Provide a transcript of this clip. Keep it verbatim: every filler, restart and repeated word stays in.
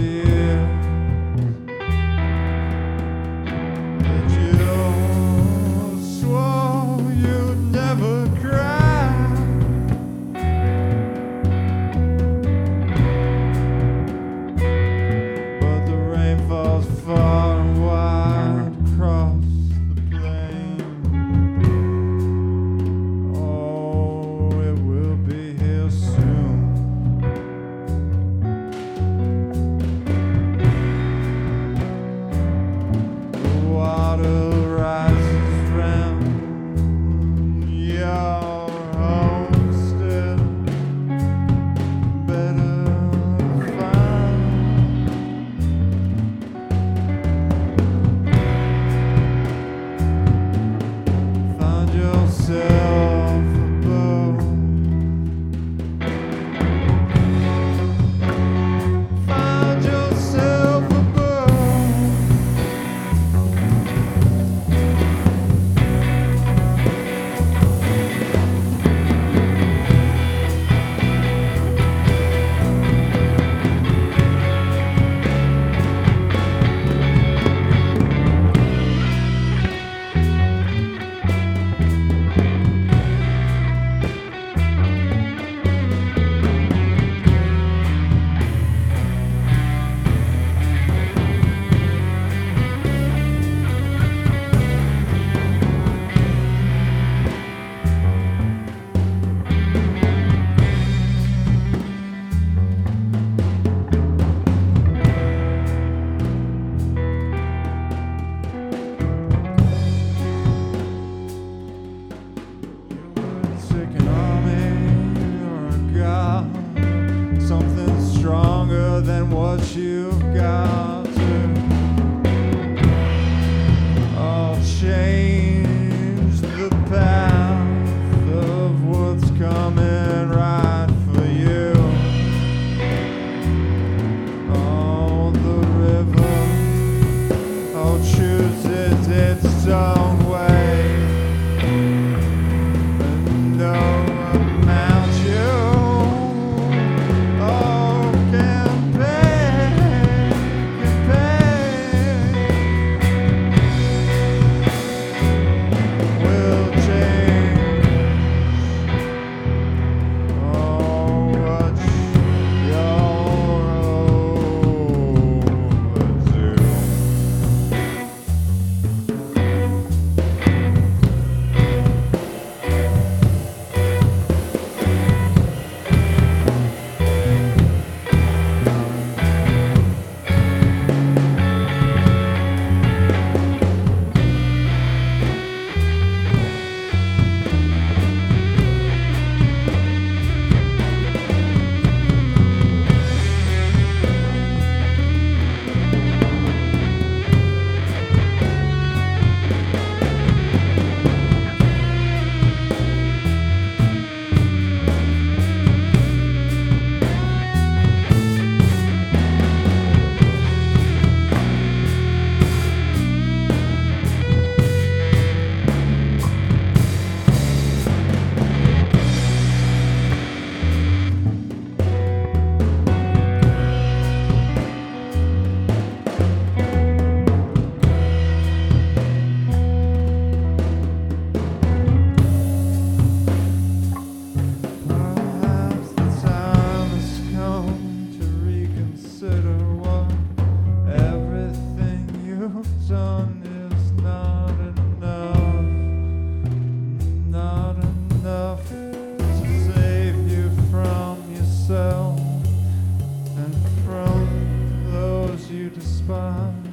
years that you swore you'd never cry. But the rain falls far and wide across the plain. Oh, it will be here soon. The water rises round your homestead. Better find Find yourself a boat. Find yourself a boat. Sick an army or a god, something stronger than what you've got to. I'll change the path of what's coming right for you. Oh, the river, I'll choose it its own way. No amount you oh can pay, can pay will change. Oh, what you're overdue. Perhaps the time has come to reconsider what everything you've done is not enough, not enough to save you from yourself and from those you despise.